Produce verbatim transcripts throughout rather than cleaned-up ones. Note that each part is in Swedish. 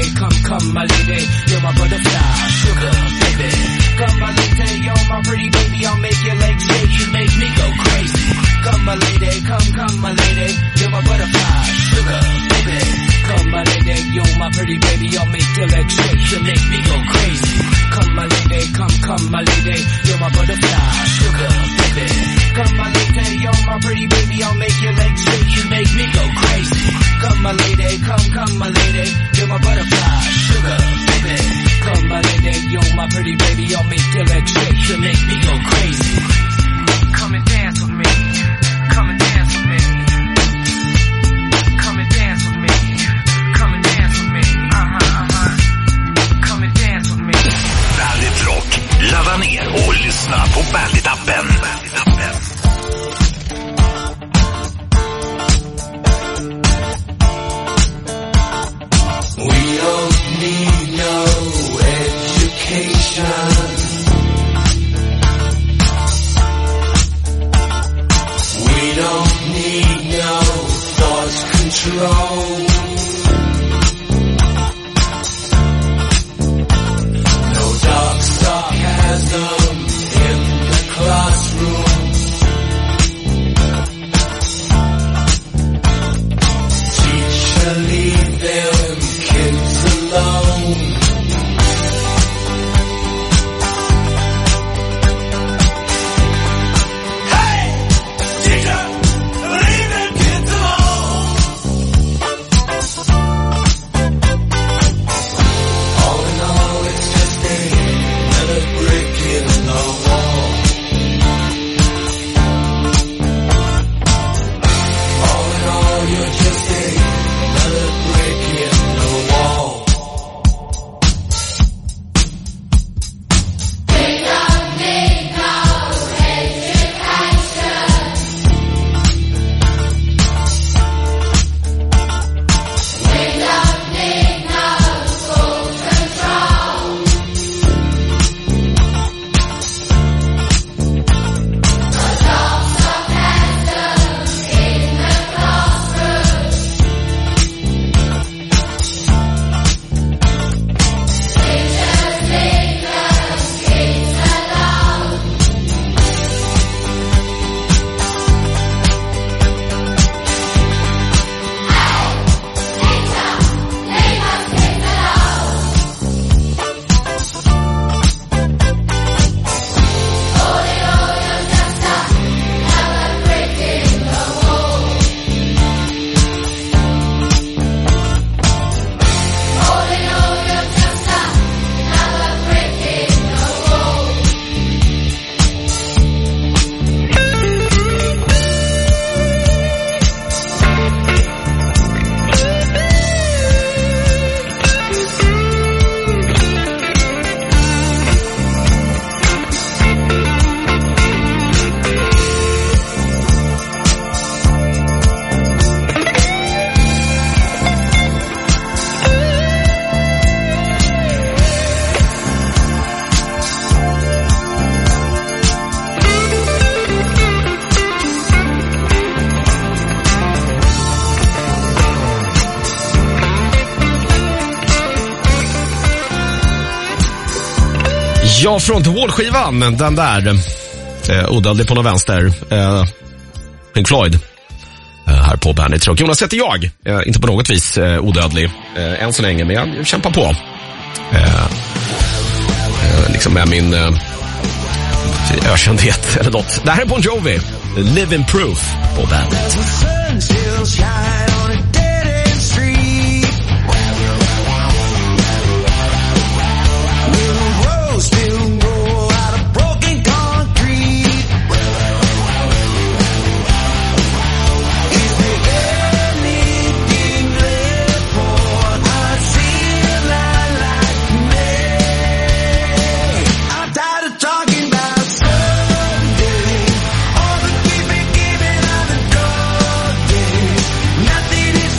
come, come my lady, you're my butterfly, sugar baby. Come my lady, you're my pretty baby, I'll make your legs shake, you make me go crazy. Come my lady, come, come my lady, you're my butterfly, sugar baby. Come my lady, you're my pretty baby, I'll make your legs shake, you make me go crazy. Come my lady, come, come my lady, you're my butterfly, sugar baby. Come my lady, you're my pretty baby, I'll make your legs shake, you make me go crazy. Come my lady, come, come my lady, you're my butterfly, sugar baby. Come my lady, you're my pretty baby, I'll make your legs shake, you make me go crazy. Come and dance with me, come and dance with me. Come and dance with me, come and dance with me, uh-huh, uh-huh. Come and dance with me. Bandit Rock, ladda ner och lyssna på Bandit-appen. We don't need no education. We don't need no thought control. No dark sarcasm in the classroom. Teacher, leave them kids alone. Hey, teacher, leave them kids alone. All in all, it's just another brick in the wall. All in all, you're just another brick in the wall. We don't need no education. We don't need no school control. No dark sarcasm in the classroom. Teachers, leave them kids alone. Ja, från till Wall-skivan, den där eh, odödlig på någon vänster, eh, Pink Floyd eh, här på Bandit Rock. Jonas heter jag, eh, inte på något vis eh, odödlig eh, än så länge, men jag kämpar på eh, eh, liksom med min eh, ökändhet eller något. Det här är Bon Jovi, Living Proof på Bandit. Nothing is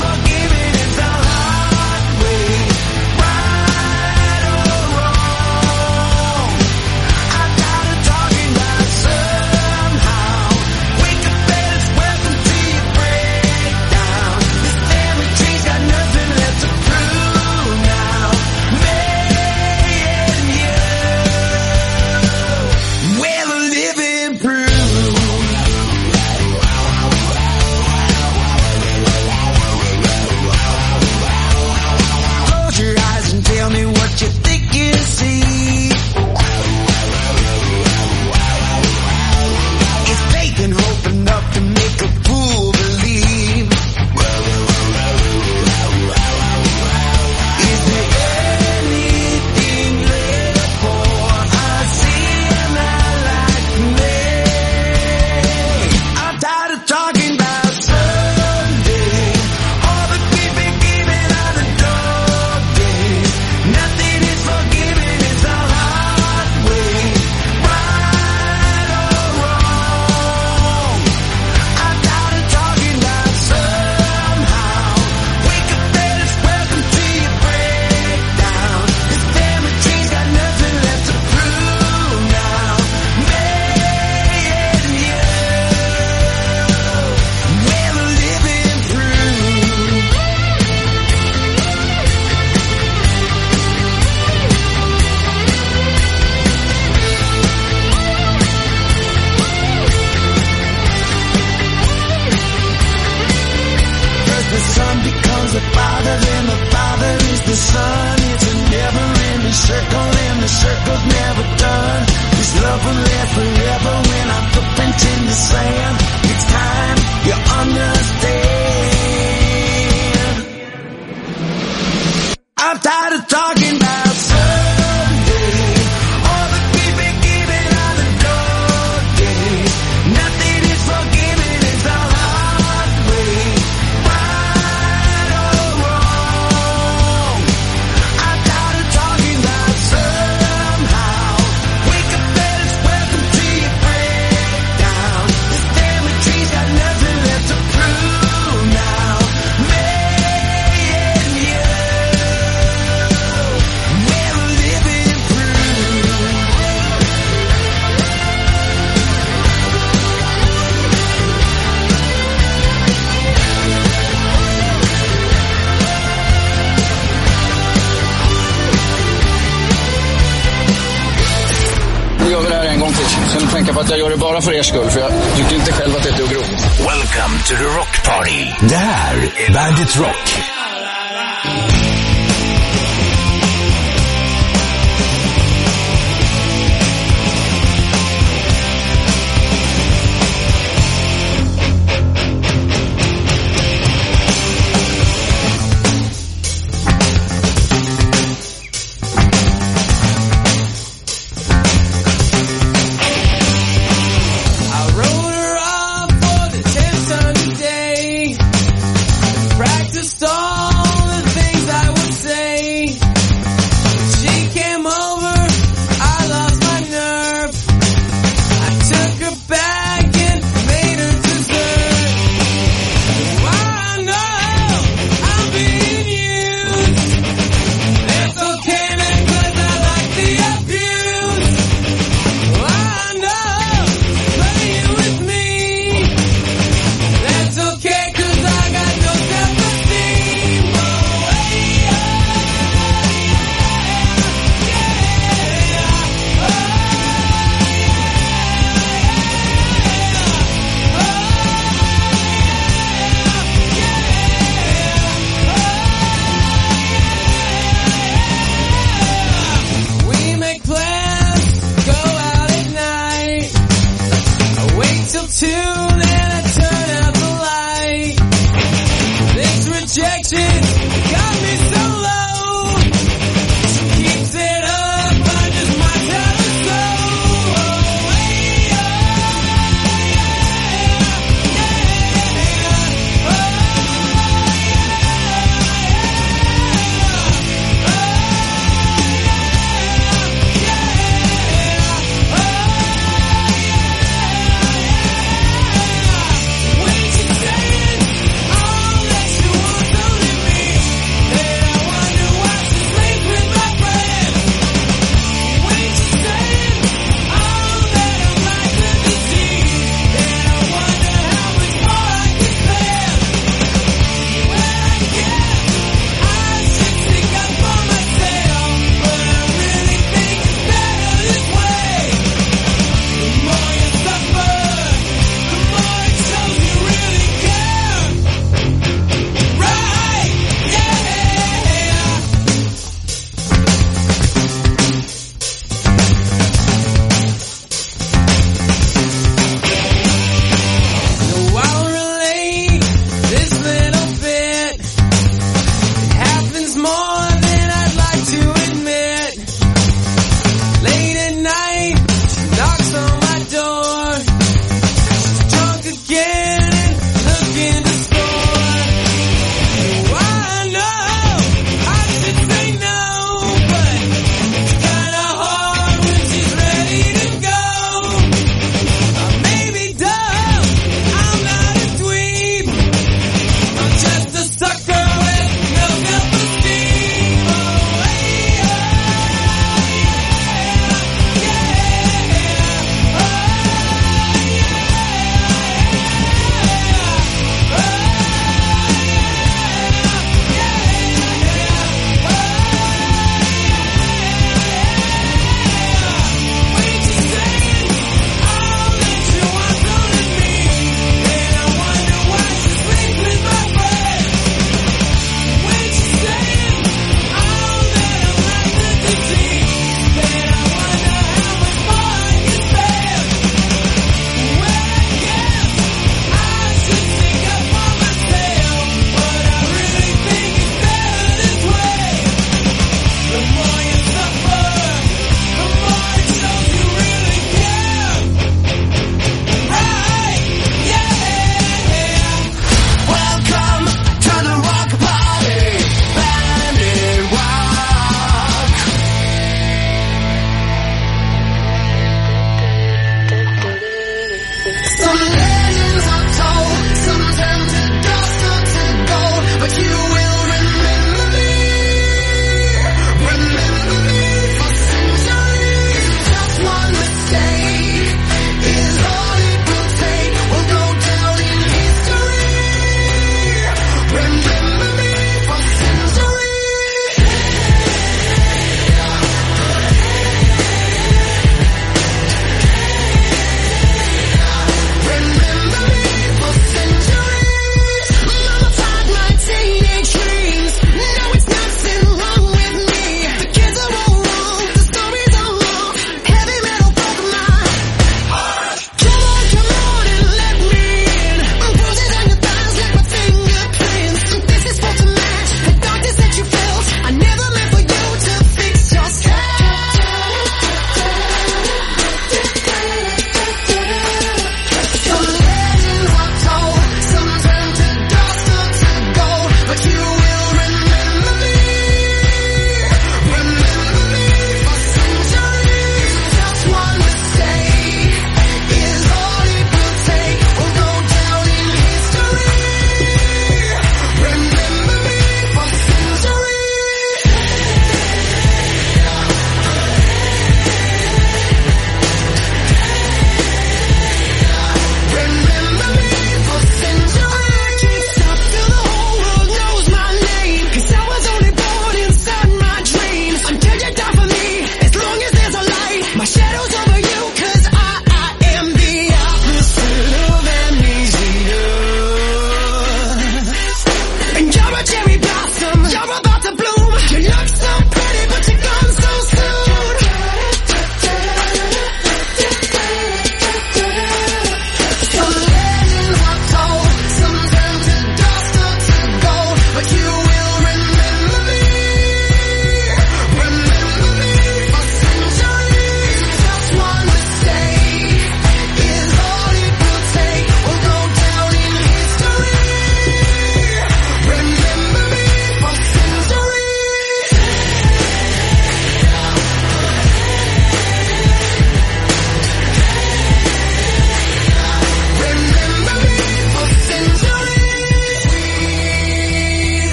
tired of talking about someday. All the keeping, keeping on the door days. Nothing is forgiven, it's the hard way. Right or wrong, I'm tired of talking about somehow. Wake up and it's welcome to your breakdown. This damn tree's got nothing left to prove now. Me and you, we're living proof. Nu gör vi det här en gång till. Sen tänker jag på att jag gör det bara för er skull. För jag tyckte inte själv att det är dugg roligt. Welcome to the Rock Party. Det här är Bandit Rock. I wrote her off for the tenth Sunday. Practiced all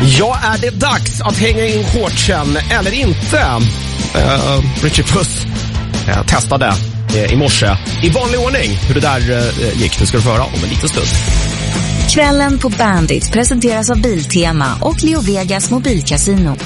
Ja, är det dags att hänga in shortsen eller inte? Uh, Richie Puss uh, testade uh, i morse i vanlig ordning hur det där uh, gick. Nu ska du få höra om en liten stund. Kvällen på Bandit presenteras av Biltema och Leo Vegas mobilkasino.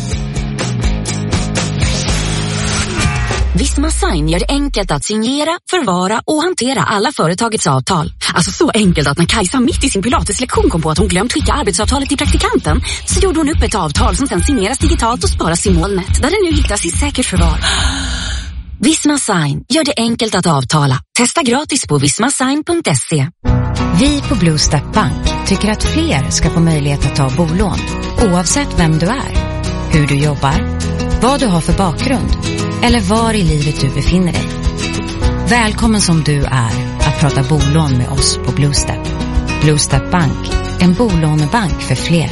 Visma Sign gör det enkelt att signera, förvara och hantera alla företagets avtal. Alltså så enkelt att när Kajsa mitt i sin pilateslektion kom på att hon glömt skicka arbetsavtalet till praktikanten, så gjorde hon upp ett avtal som sedan signeras digitalt och sparas i molnet, där det nu hittas i säkert förvar. Visma Sign gör det enkelt att avtala. Testa gratis på vismasign punkt se. Vi på Blue Step Bank tycker att fler ska få möjlighet att ta bolån, oavsett vem du är, hur du jobbar, vad du har för bakgrund eller var i livet du befinner dig. Välkommen som du är att prata bolån med oss på Blue Step. Blue Step Bank, en bolånebank för fler.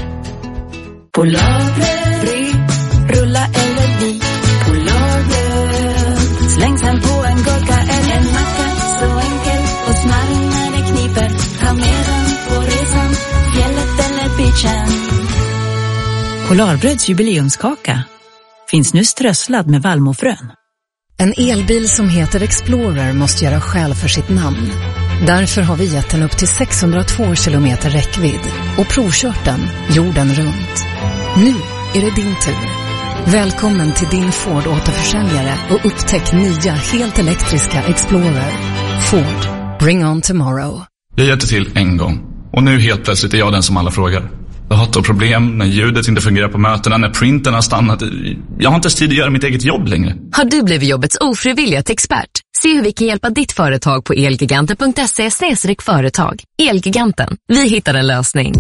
Polarbröd, rulla eller vit. Polarbröd, slängs hem på en gurka eller en macka. Så enkel och smarrig när det kniper. Ta med den på resan, fjället eller beachen. Polarbröds jubileumskaka finns nu strösslad med vallmofrön. En elbil som heter Explorer måste göra skäl för sitt namn. Därför har vi gett den upp till sexhundratvå kilometer räckvidd och provkört den jorden runt. Nu är det din tur. Välkommen till din Ford återförsäljare och upptäck nya helt elektriska Explorer. Ford, bring on tomorrow. Jag hjälpte till en gång och nu helt plötsligt är jag den som alla frågar. Jag har haft problem när ljudet inte fungerar på mötena, när printen har stannat. Jag har inte ens tid att göra mitt eget jobb längre. Har du blivit jobbets ofrivilliga expert? Se hur vi kan hjälpa ditt företag på elgiganten punkt se snedstreck företag. Elgiganten, vi hittar en lösning.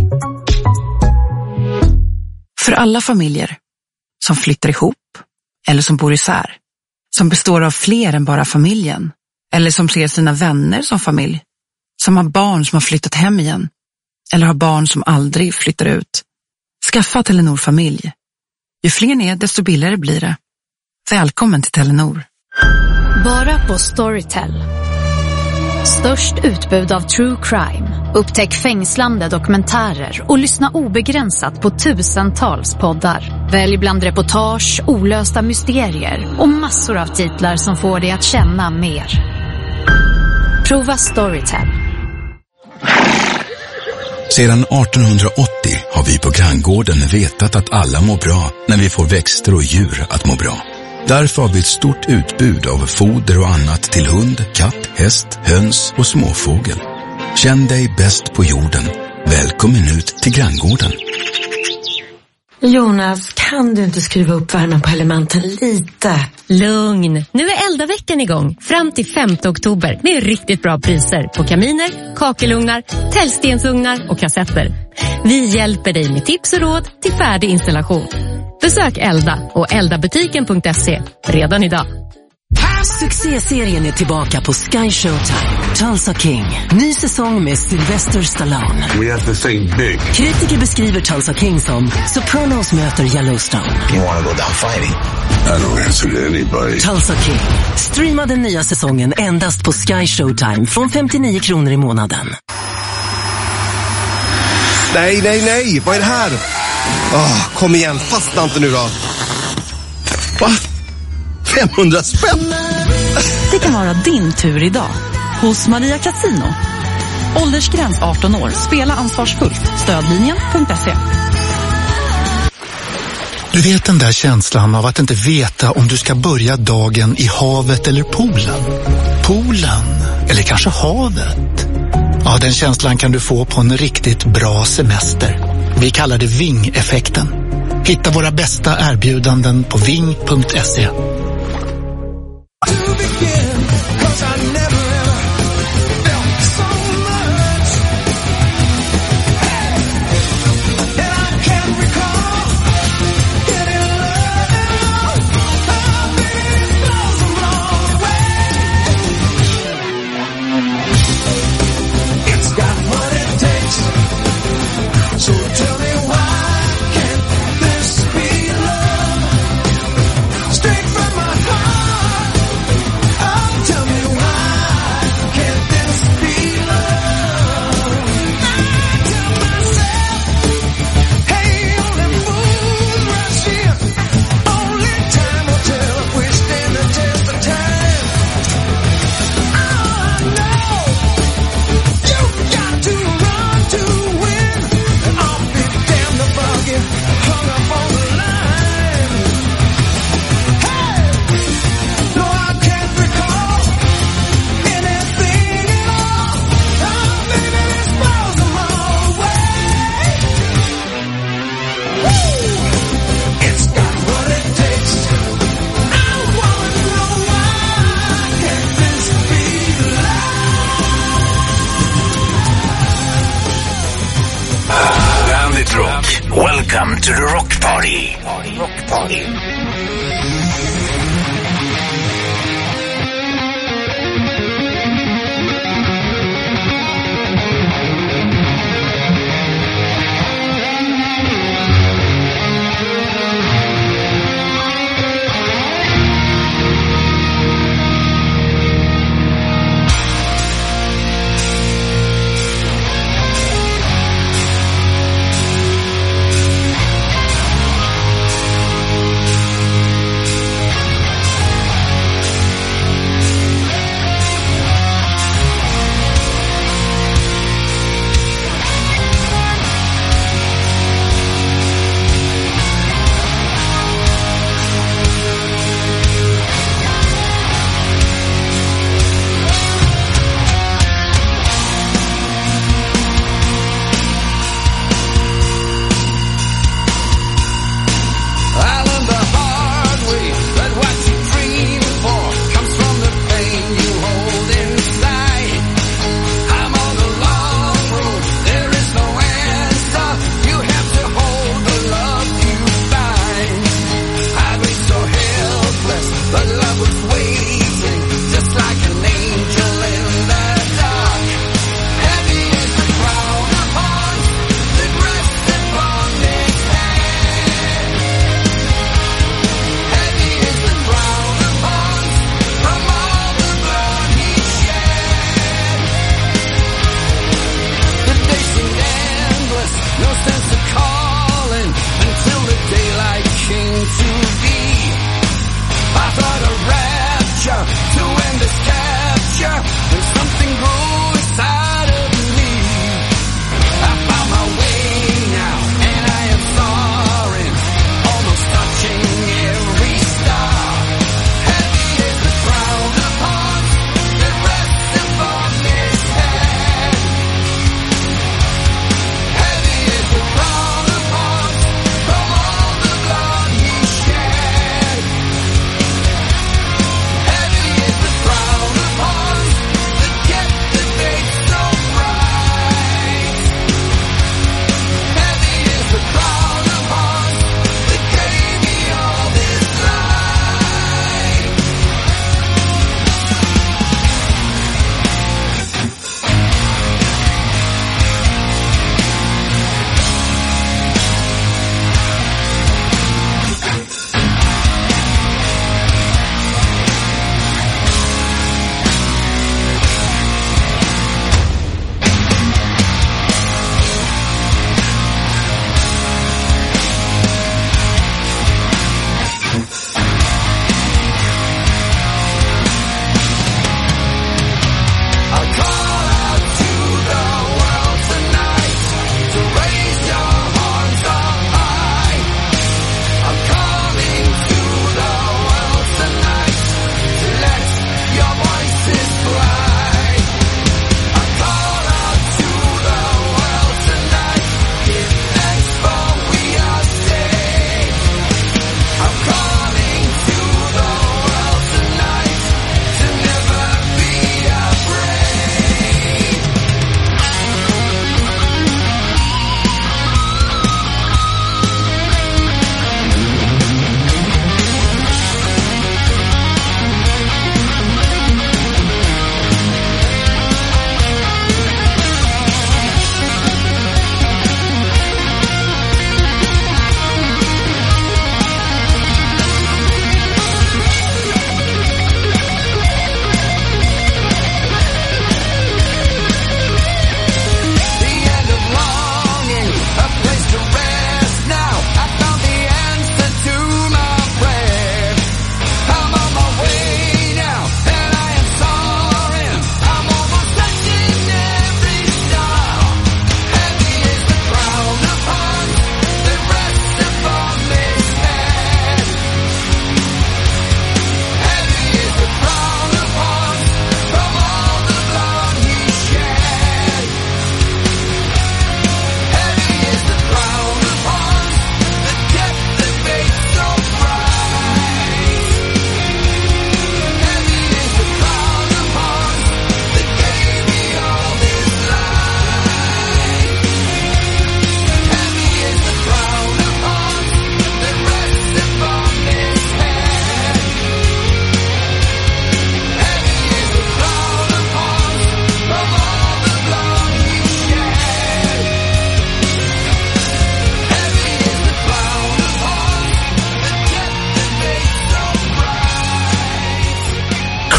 För alla familjer som flyttar ihop eller som bor isär, som består av fler än bara familjen, eller som ser sina vänner som familj, som har barn som har flyttat hem igen, eller har barn som aldrig flyttar ut. Skaffa Telenor familj. Ju fler ni är, desto billigare blir det. Välkommen till Telenor. Bara på Storytel. Störst utbud av true crime. Upptäck fängslande dokumentärer och lyssna obegränsat på tusentals poddar. Välj bland reportage, olösta mysterier och massor av titlar som får dig att känna mer. Prova Storytel. Sedan artonhundraåttio har vi på Granngården vetat att alla mår bra när vi får växter och djur att må bra. Därför har vi ett stort utbud av foder och annat till hund, katt, häst, höns och småfågel. Känn dig bäst på jorden. Välkommen ut till Granngården. Jonas, kan du inte skruva upp värmen på elementen lite? Lugn, nu är elda-veckan igång. Fram till femte oktober med riktigt bra priser på kaminer, kakelugnar, tällstensugnar och kassetter. Vi hjälper dig med tips och råd till färdig installation. Besök Elda och eldabutiken punkt se redan idag. Succéserien är tillbaka på Sky Showtime. Tulsa King. Ny säsong med Sylvester Stallone. We have to think big. Kritiker beskriver Tulsa King som Sopranos möter Yellowstone. You want to go down fighting? I don't answer to anybody. Tulsa King. Streama den nya säsongen endast på Sky Showtime från femtionio kronor i månaden. Nej, nej, nej. Vad är det här? Oh, kom igen, fastna inte nu då. Va? femhundra spänn? Det kan vara din tur idag hos Maria Casino. Åldersgräns arton år. Spela ansvarsfullt. Stödlinjen punkt se. Du vet den där känslan av att inte veta om du ska börja dagen i havet eller poolen. Poolen eller kanske havet. Ja, den känslan kan du få på en riktigt bra semester. Vi kallar det Ving-effekten. Hitta våra bästa erbjudanden på ving punkt se. Straight from Bandit Rock. Welcome to the Rock Party. Rock Party.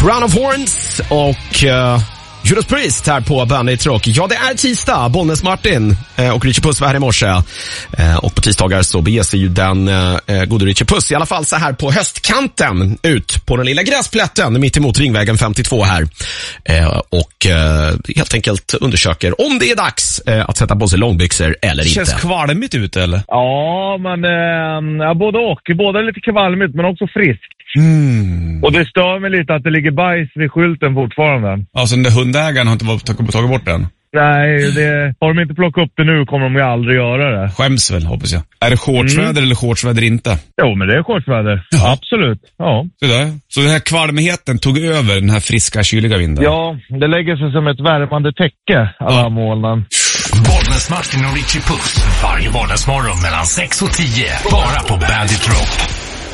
Crown of Horns och uh, Judas Priest här på Bandit Rock. Ja, det är tisdag. Bollnäs Martin eh, och Richie Puss var här i morse. Eh, och på tisdagar så beger sig ju den eh, gode Richie Puss i alla fall så här på höstkanten ut på den lilla gräsplätten mitt emot Ringvägen femtiotvå här. Eh, och eh, helt enkelt undersöker om det är dags eh, att sätta på sig långbyxor eller inte. Känns kvalmigt ut eller? Ja, men eh, ja, både och. Både lite kvalmigt men också friskt. Mm. Och det stör mig lite att det ligger bajs vid skylten fortfarande. Alltså den där hundägaren har inte tagit bort den? Nej, det, har de inte plockat upp det nu kommer de ju aldrig göra det. Skäms väl, hoppas jag. Är det shortsväder mm. eller shortsväder inte? Jo, men det är shortsväder. Ja. Absolut, ja. Så, där. Så den här kvalmigheten tog över den här friska, kyliga vinden? Ja, det lägger sig som ett värmande täcke, alla ja. molnen. Bollnäs Martin och Richie Puss varje vardagsmorgon mellan sex och tio. Bara på Bandit Rock.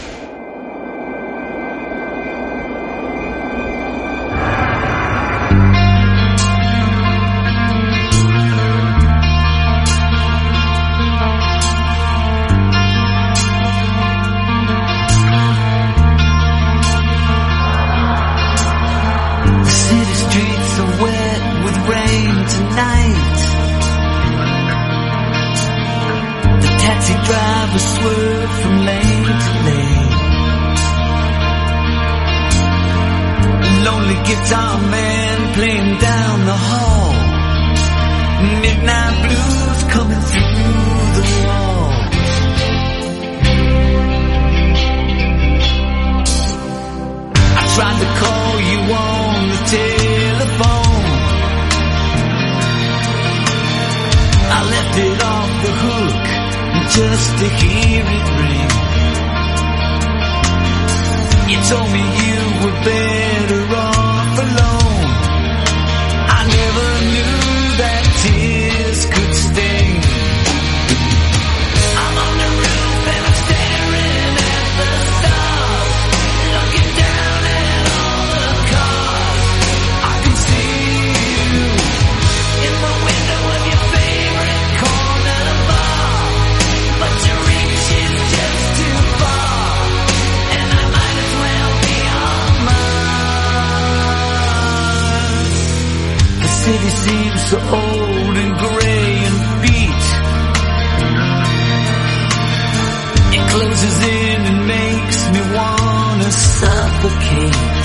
Guitar man playing down the hall. Midnight blues coming through the walls. I tried to call you on the telephone. I left it off the hook just to hear it ring. You told me you were better off alone. I never knew that tears could sting. I'm on the roof and I'm staring at the stars, looking down at all the cars. I can see you in the window of your favorite corner bar, but your reach is just too far, and I might as well be on Mars. The city seems so old and gray and beat. It closes in and makes me wanna suffocate.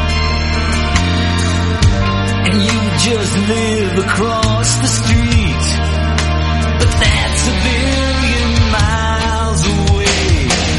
And you just live across the street, but that's a billion miles away.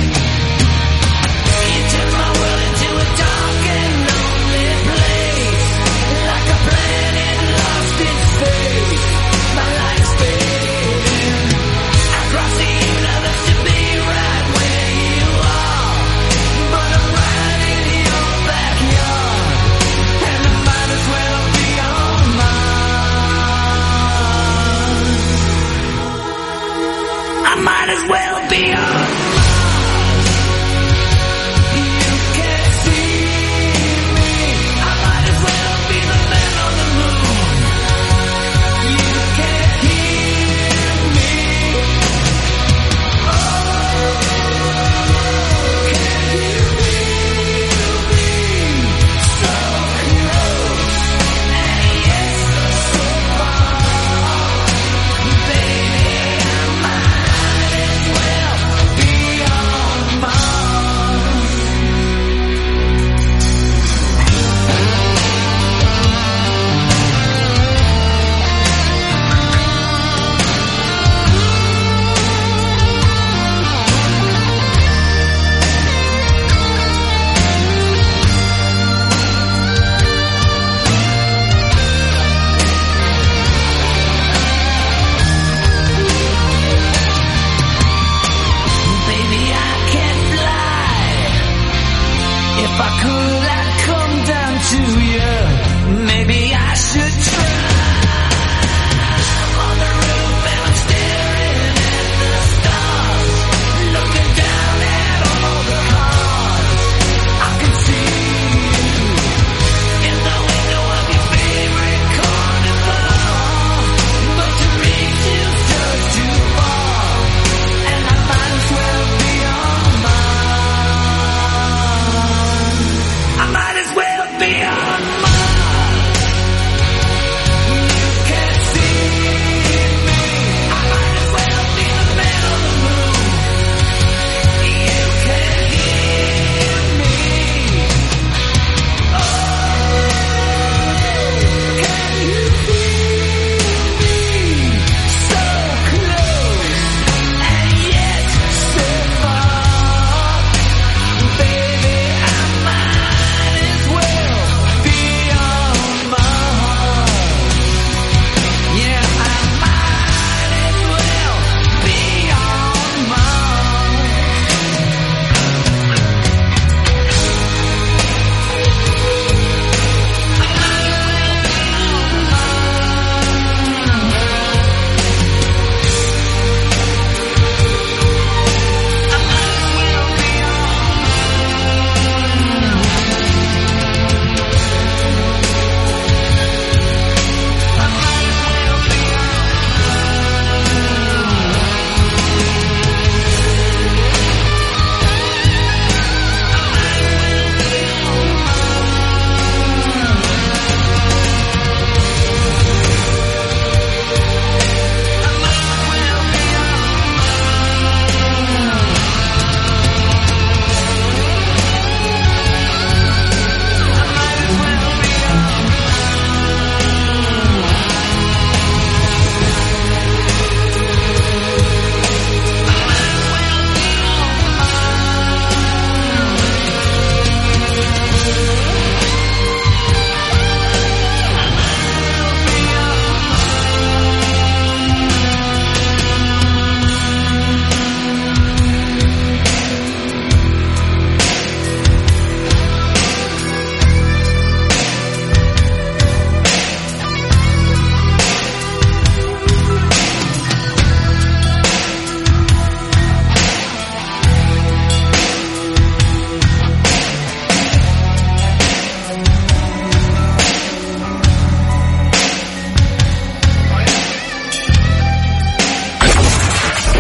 You turn my world into a dark and lonely place, like a planet lost in space. My life's fading across the universe to be right where you are, but I'm right in your backyard, and I might as well be on Mars. I might as well be on Mars. You can't see me. I might as well be the man on the moon. You can't hear me. Oh, can you feel me? So close, and yet so far. Baby, I might as well be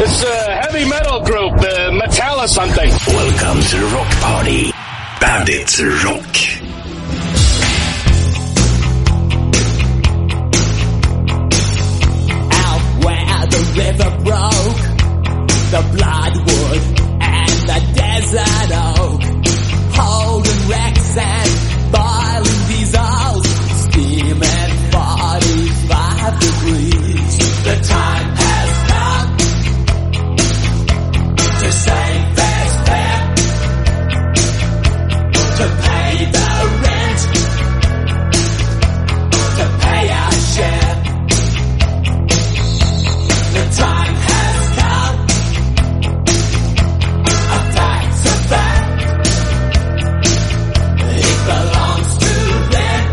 It's a heavy metal group, uh, Metallica something. Welcome to the rock party. Bandit Rock. The river broke, the bloodwood and the desert oak, holding wrecks and boiling diesels, steaming forty-five degrees. The time has come to save this fare, to pay the rent, to pay our share. The time has come. A fact's a fact. It belongs to them.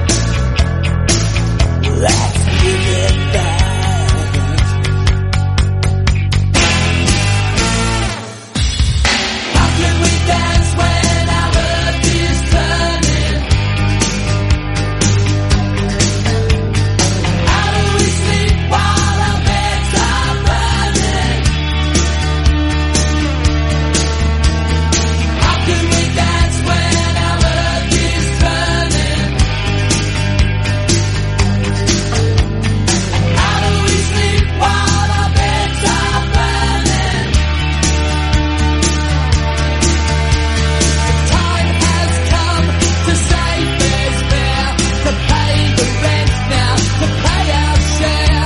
Let's give it back. How can we dance when our earth is turning? How do we sleep while our beds are burning? How can we dance when our earth is turning? How do we sleep while our beds are burning? The time has come to save this fare, to pay the rent now, to pay our share.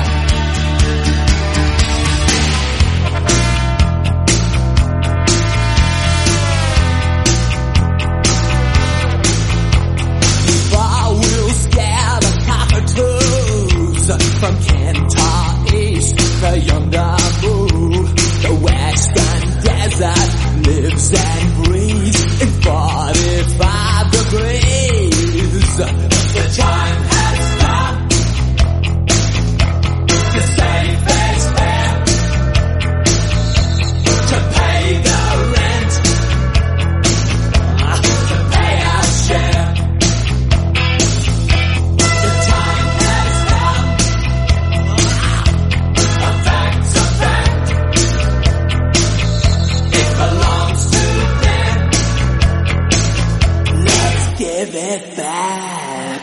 Bar will scare the cockatoos from Kentar East, the yonder move. The western desert lives and breathes in forty-five degrees. The time has come to save this fare, to pay the rent, to pay our share. The time has come. A fact's a fact. It belongs to them. Let's give it back.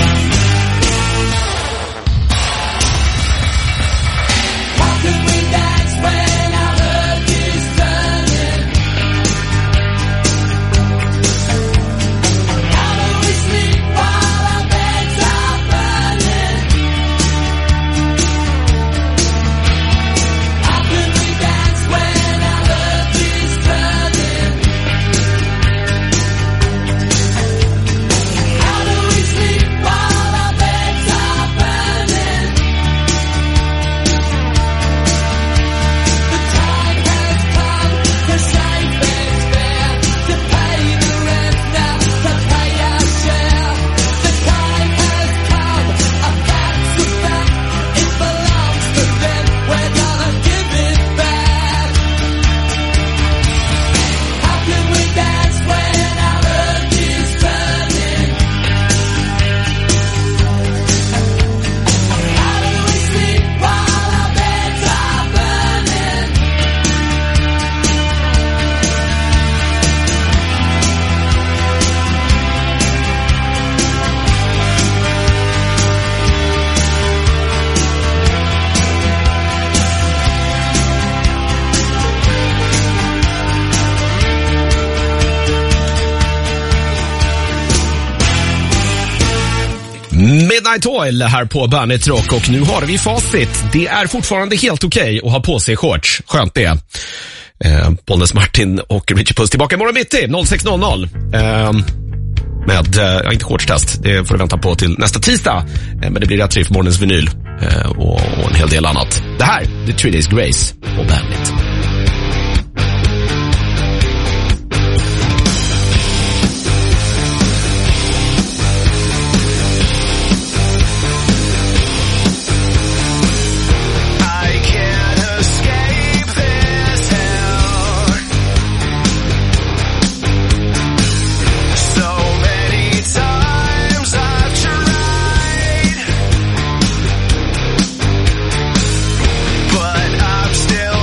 How can we dance when our earth is turning? How do we sleep while our beds are burning? How can we dance when our earth is turning? How do we sleep while our beds are burning? The time has come to save this fare, to pay the rent now, to pay our share. The time has come, a fact's a fact. It belongs to them. We're gonna give it back. How can we dance when our earth is turning? How do we sleep while our beds are burning? Midnight Oil här på Bandit Rock och nu har vi facit. Det är fortfarande helt okej att ha på sig shorts. Skönt det. Eh, Bollnäs Martin och Richie Puss tillbaka imorgon bitti sex noll noll. Eh, med, eh, inte shortstest, det får du vänta på till nästa tisdag. Eh, men det blir rätt riff, morgonens vinyl eh, och, och en hel del annat. Det här, The Three Days Grace på Bandit. But I'm still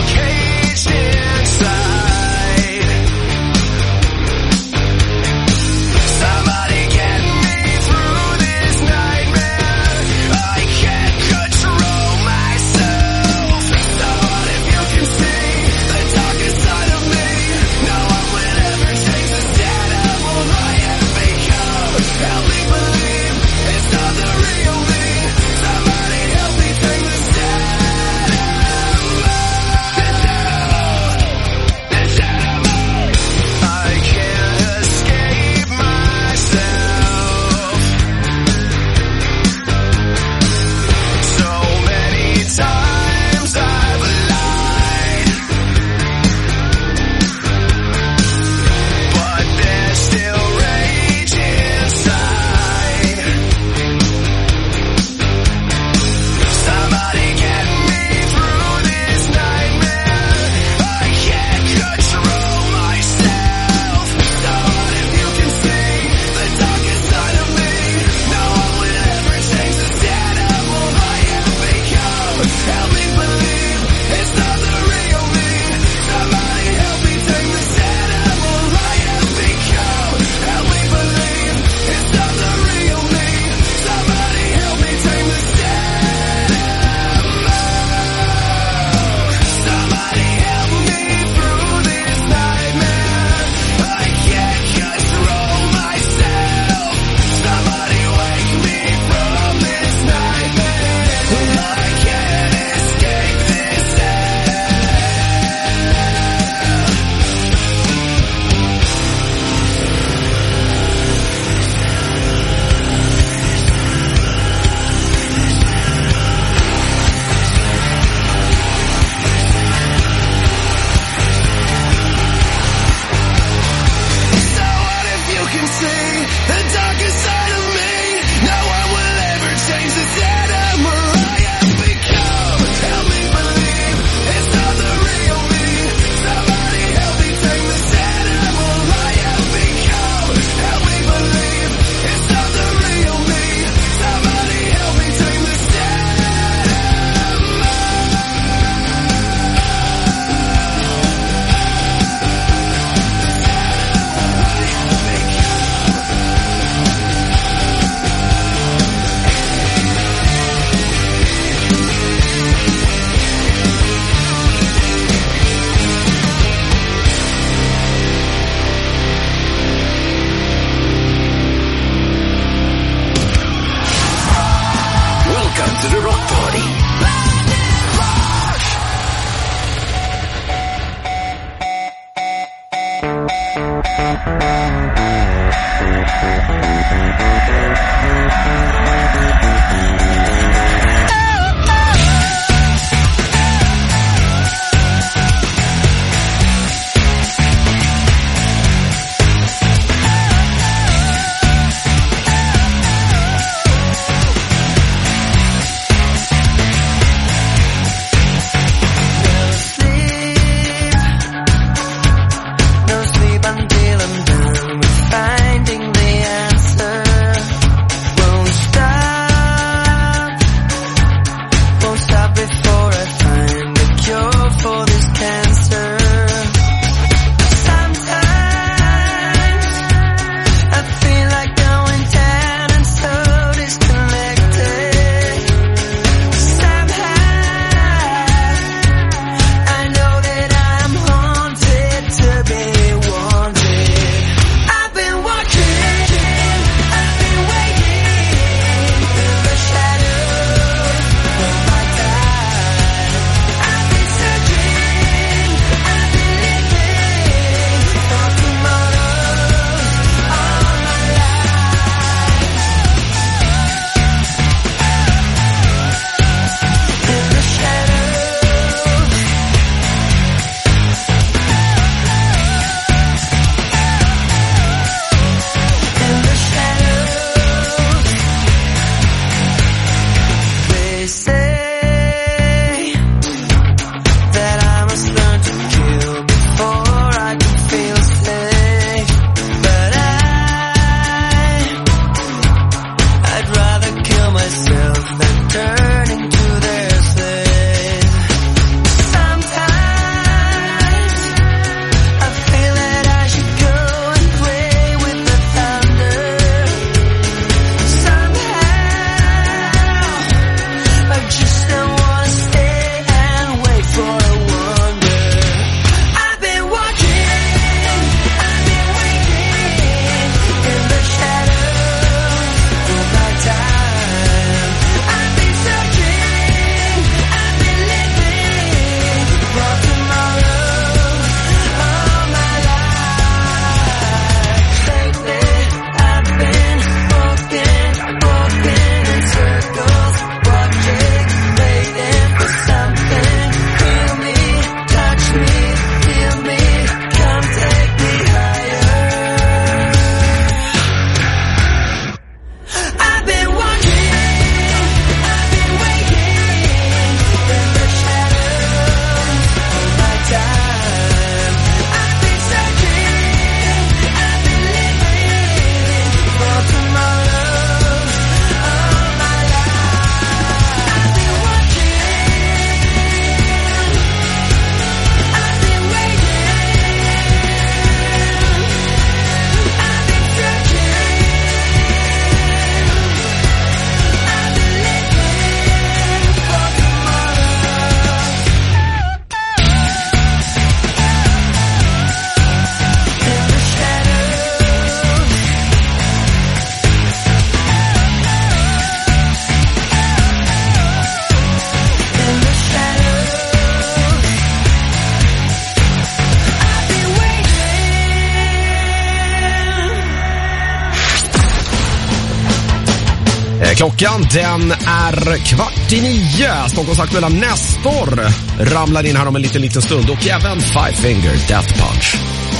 Klockan den är kvart i nio. Stockholms aktuella Nestor ramlar in här om en liten liten stund. Och även Five Finger Death Punch.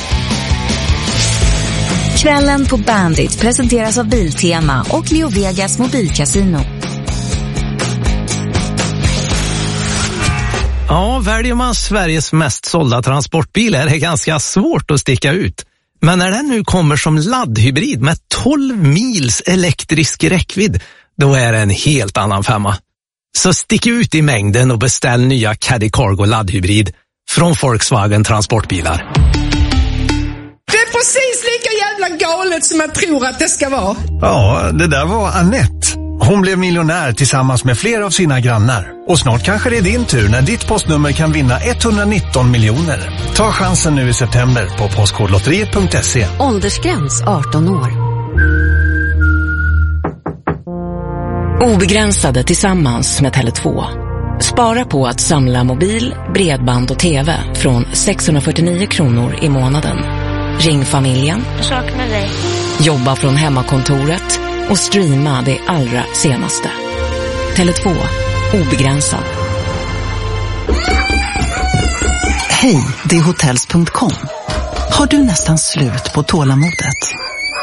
Kvällen på Bandit presenteras av Biltema och Leo Vegas mobilkasino. Ja, väljer man Sveriges mest sålda transportbil är det ganska svårt att sticka ut. Men när den nu kommer som laddhybrid med tolv mils elektrisk räckvidd, då är det en helt annan femma. Så stick ut i mängden och beställ nya Caddy Cargo laddhybrid från Volkswagen Transportbilar. Det är precis lika jävla galet som jag tror att det ska vara. Ja, det där var Annette. Hon blev miljonär tillsammans med flera av sina grannar. Och snart kanske det är din tur när ditt postnummer kan vinna etthundranitton miljoner. Ta chansen nu i september på postkodlotteriet punkt se. Åldersgräns arton år. Obegränsade tillsammans med Tele två. Spara på att samla mobil, bredband och tv från sexhundrafyrtionio kronor i månaden. Ring familjen, Jag saknar dig. jobba från hemmakontoret och streama det allra senaste. Tele två, obegränsad. Hej, det är hotels punkt com. Har du nästan slut på tålamodet?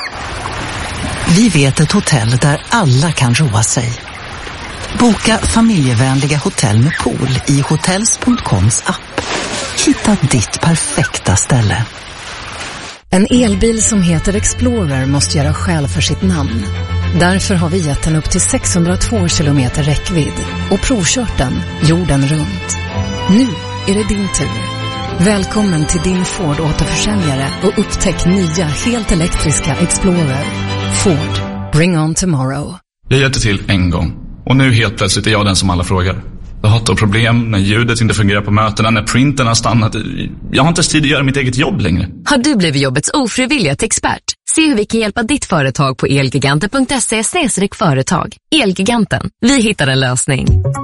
Vi vet ett hotell där alla kan roa sig. Boka familjevänliga hotell med pool i hotels punkt coms app. Hitta ditt perfekta ställe. En elbil som heter Explorer måste göra skäl för sitt namn. Därför har vi gett den upp till sexhundratvå kilometer räckvidd och provkört den jorden runt. Nu är det din tur. Välkommen till din Ford återförsäljare och upptäck nya helt elektriska Explorer. Ford, bring on tomorrow. Jag hjälpte till en gång och nu helt plötsligt är jag den som alla frågar. Jag har problem när ljudet inte fungerar på mötena, när printern har stannat. Jag har inte tid att göra mitt eget jobb längre. Har du blivit jobbets ofrivilliga expert? Se hur vi kan hjälpa ditt företag på elgiganten punkt se snedstreck företag. Elgiganten, vi hittar en lösning.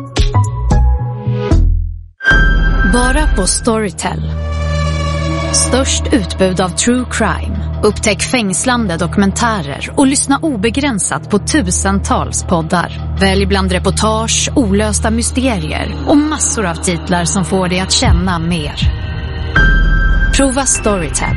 Bara på Storytel. Störst utbud av true crime. Upptäck fängslande dokumentärer och lyssna obegränsat på tusentals poddar. Välj bland reportage, olösta mysterier och massor av titlar som får dig att känna mer. Prova Storytel.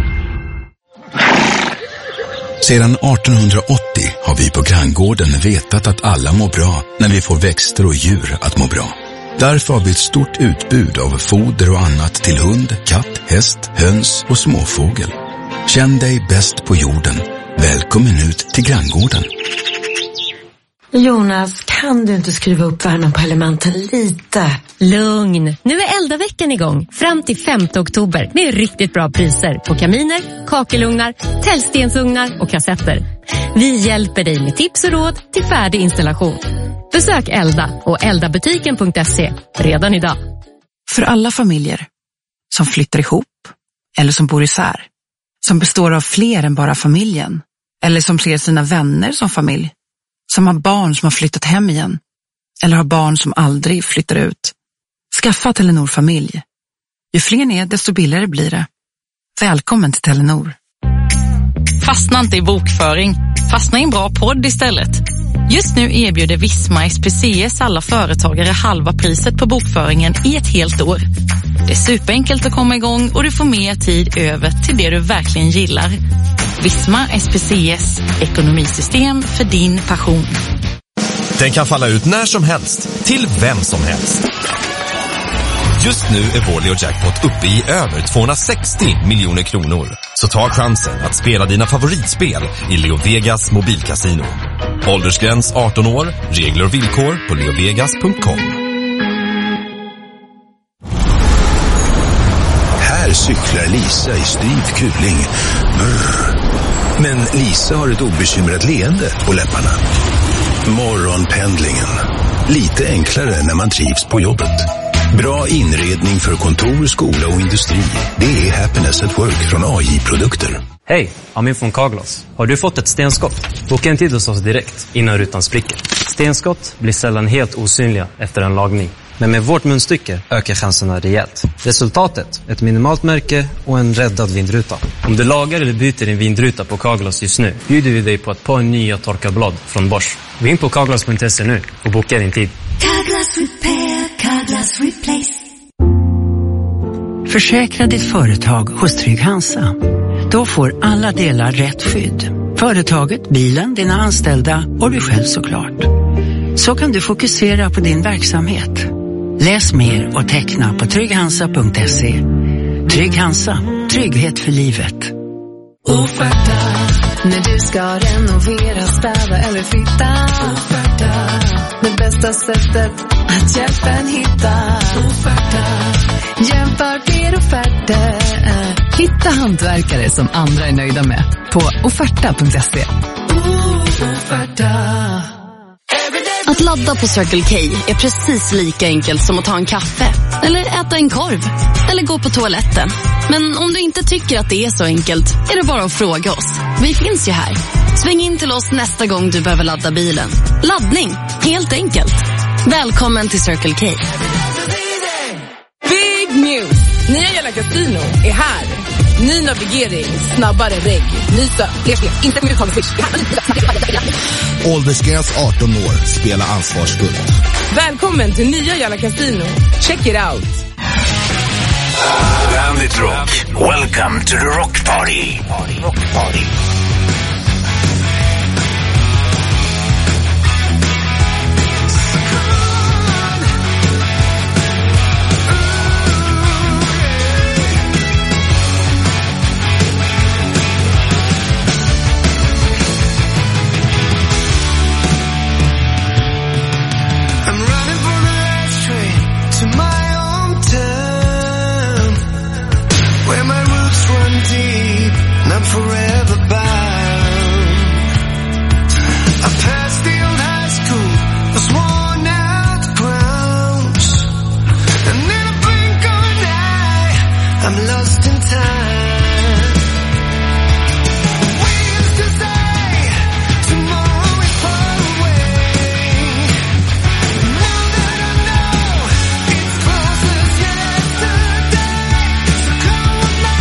Sedan artonhundraåttio har vi på Granngården vetat att alla mår bra när vi får växter och djur att må bra. Därför har vi ett stort utbud av foder och annat till hund, katt, häst, höns och småfågel. Känn dig bäst på jorden. Välkommen ut till Granngården. Jonas, kan du inte skruva upp värmen på elementen lite? Lugn, nu är Elda-veckan igång fram till femte oktober med riktigt bra priser på kaminer, kakelugnar, tällstensugnar och kassetter. Vi hjälper dig med tips och råd till färdig installation. Besök Elda och eldabutiken punkt se redan idag. För alla familjer som flyttar ihop eller som bor isär, som består av fler än bara familjen, eller som ser sina vänner som familj, som har barn som har flyttat hem igen eller har barn som aldrig flyttar ut. Skaffa Telenor familj. Ju fler ni är, desto billigare blir det. Välkommen till Telenor. Fastna inte i bokföring. Fastna i en bra podd istället. Just nu erbjuder Visma S P C S alla företagare halva priset på bokföringen i ett helt år. Det är superenkelt att komma igång och du får mer tid över till det du verkligen gillar. Visma S P C S, ekonomisystem för din passion. Den kan falla ut när som helst, till vem som helst. Just nu är Wall-E och Jackpot uppe i över tvåhundrasextio miljoner kronor. Så ta chansen att spela dina favoritspel i Leo Vegas mobilkasino. Åldersgräns arton år, regler och villkor på leo vegas punkt com. Här cyklar Lisa i styv kuling. Brr. Men Lisa har ett obekymrat leende på läpparna. Morgonpendlingen. Lite enklare när man trivs på jobbet. Bra inredning för kontor, skola och industri. Det är Happiness at Work från A J-produkter. Hej, Amin från Carglass. Har du fått ett stenskott? Boka en tid hos oss direkt innan rutan spricker. Stenskott blir sällan helt osynliga efter en lagning. Men med vårt munstycke ökar chanserna rejält. Resultatet, ett minimalt märke och en räddad vindruta. Om du lagar eller byter din vindruta på Carglass just nu, bjuder vi dig på ett par nya torkarblad från Bosch. Gå in på carglass punkt se nu och boka din tid. Carglass Repair, Carglass Replace. Försäkra ditt företag hos Trygg Hansa. Då får alla delar rätt skydd. Företaget, bilen, dina anställda och du själv såklart. Så kan du fokusera på din verksamhet. Läs mer och teckna på trygg hansa punkt se. Trygg Hansa, trygghet för livet. Offerta, när du ska renovera, städa eller flytta. Offerta, det bästa sättet att hjälpa en hitta. Offerta, jämför fler offerter. Hitta hantverkare som andra är nöjda med på offerta punkt se. Offerta. Att ladda på Circle K är precis lika enkelt som att ta en kaffe. Eller äta en korv. Eller gå på toaletten. Men om du inte tycker att det är så enkelt, är det bara att fråga oss. Vi finns ju här. Sväng in till oss nästa gång du behöver ladda bilen. Laddning, helt enkelt. Välkommen till Circle K. Big news! Nya Jalla Casino är här. Ny navigering, snabbare regg. Ny start, fler steg, inte med uttag Swish. Åldersgräns arton år. Spela ansvarsfullt. Välkommen till nya Jalla Casino. Check it out. Bandit Rock. Welcome to the rock party. Rock party. Forever bound. I passed the old high school, was worn out grounds, and in a blink of an eye, I'm lost in time. We used to say tomorrow is far away. Now that I know it's close as yesterday, so come with me.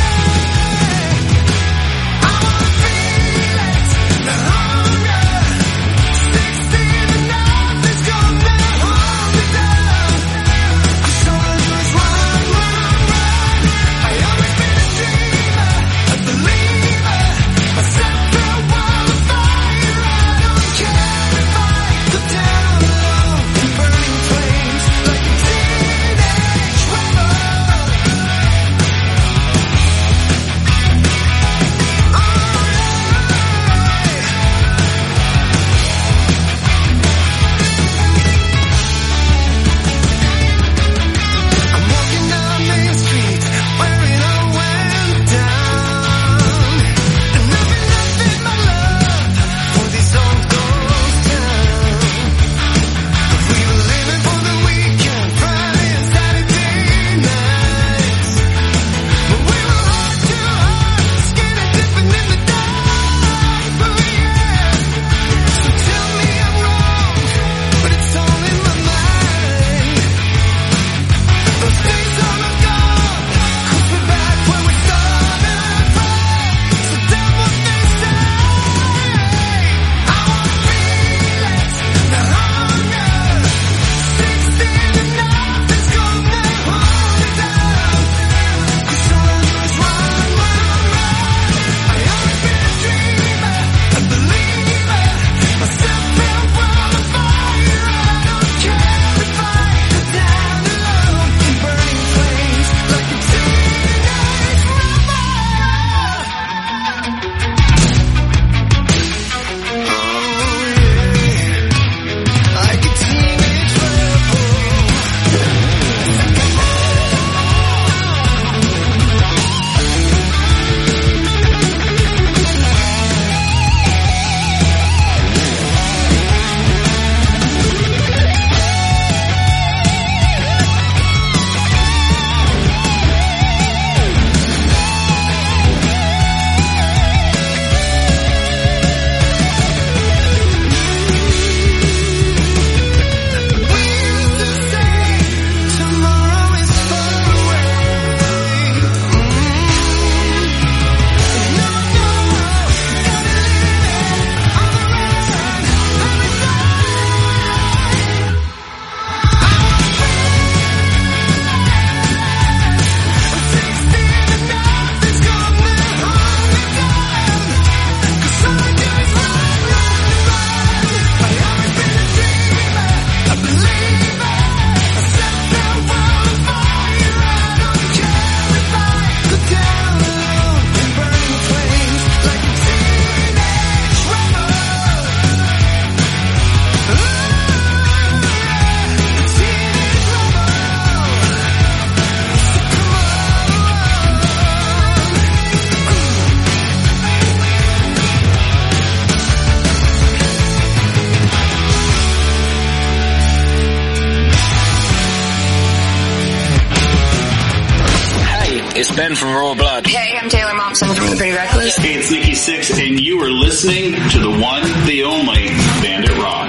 It's Ben from Royal Blood. Hey, I'm Taylor Momsen from The Pretty Reckless. Hey, it's Nikki Sixx, and you are listening to the one, the only Bandit Rock.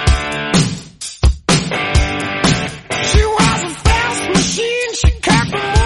She was a fast machine, she kept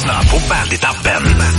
Lyssna på Bandit-appen.